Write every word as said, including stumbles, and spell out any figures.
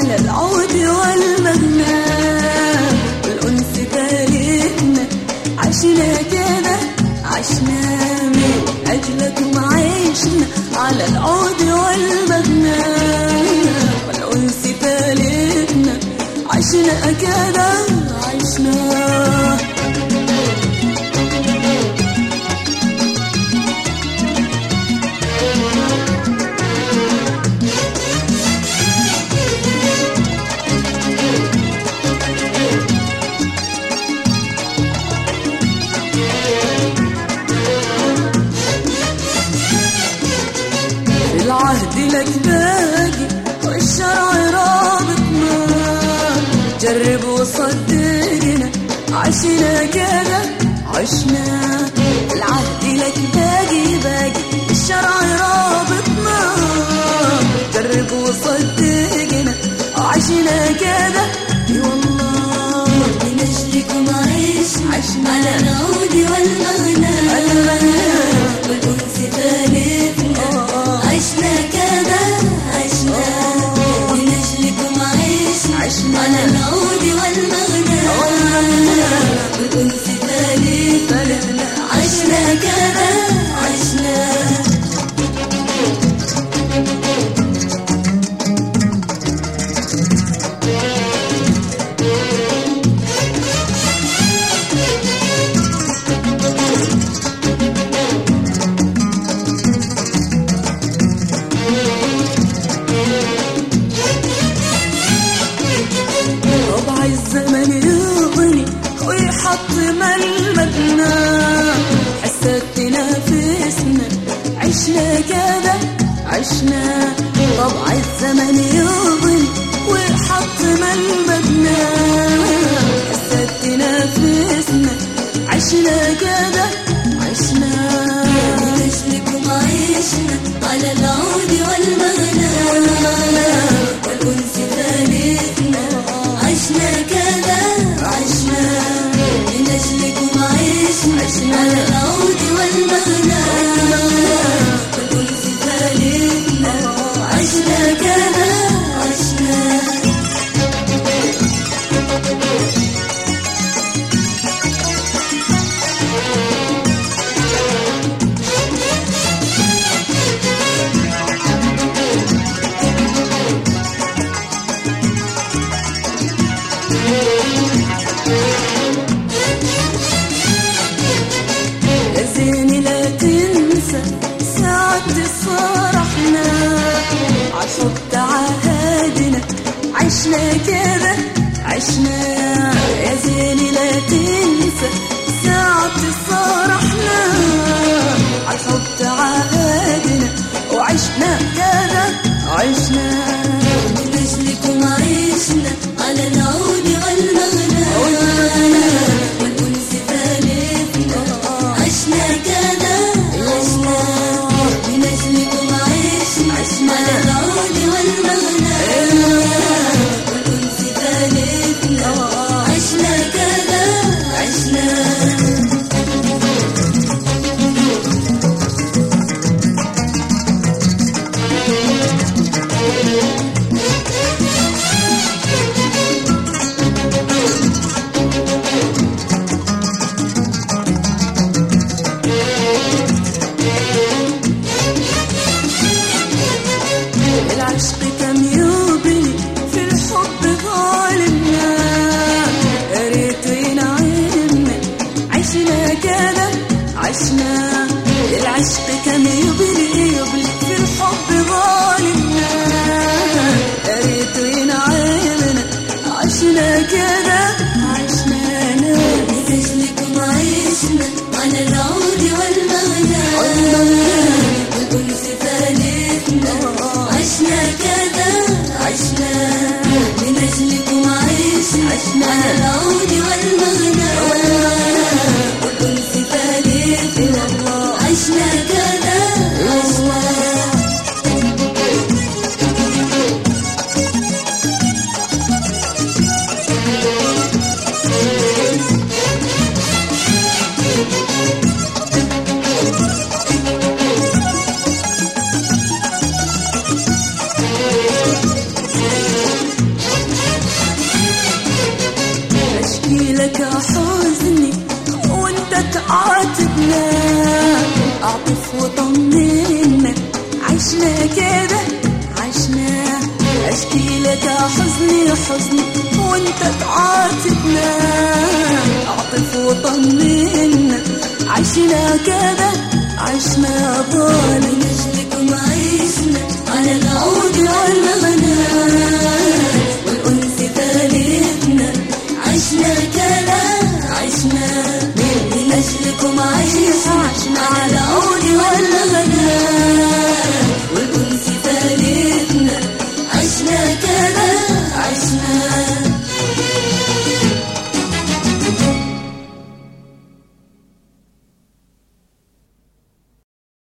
على العود والمغنى والأنس ثالثنا، عشنا كده عشنا من أجلكم عشنا على العود والمغنى والأنس ثالثنا، عشنا كده عشنا. العهد لك باقي والشرع رابطنا، جرب وصدقنا عشنا كده عشنا. العهد لك باقي باقي الشرع رابطنا، جرب وصدقنا عشنا كده. اي والله من اجلكم عشنا عشنا على العود والمغنى والأنس ثالثنا، عشنا كده عشنا من أجلكم عشنا عشنا على العود والمغنى والأنس ثالثنا، عشنا كده عشنا. الزمن يغني ويحطم المبنى، حسيت تنافسنا عشنا كده عشنا. طبع الزمن يغني ويحطم المبنى، حسيت تنافسنا عشنا كده عشنا. مثلكم عشنا على العود والمغنى والأنس ثالثنا، عشنا كده عشنا من أجلكم عشنا عشنا على العود والمغنى والأنس ثالثنا، عشنا كده عشنا. يا زيني لا تنسى ساعة فرحنا، عالحب تعهدنا عشنا كده عشنا. يا زيني لا تنسى ساعة فرحنا، عالحب تعهدنا وعشنا كده عشنا. من أجلكم عشنا على العود والمغنى والأنس ثالثنا، عشنا كده عشنا. من أجلكم عشنا عشنا على العود والمغنى والأنس ثالثنا، عشنا كده عشنا. العشق كم يبني في الحب ظالمنا، يا ريت ينعمنا عشنا كده عشنا. العشق كم يبني يبني في الحب ظالمنا، يا ريت ينعمنا عشنا كده عشنا. من أجلكم عشنا على العود والمغنى والأنس ثالثنا، عشنا كده عشنا. من أجلكم عشنا عشنا على العود والمغنى والأنس ثالثنا، عشنا كده عشنا. الحزن وانت تعاتبنا، اعطف وطمنا، عشنا كده عشنا ضاع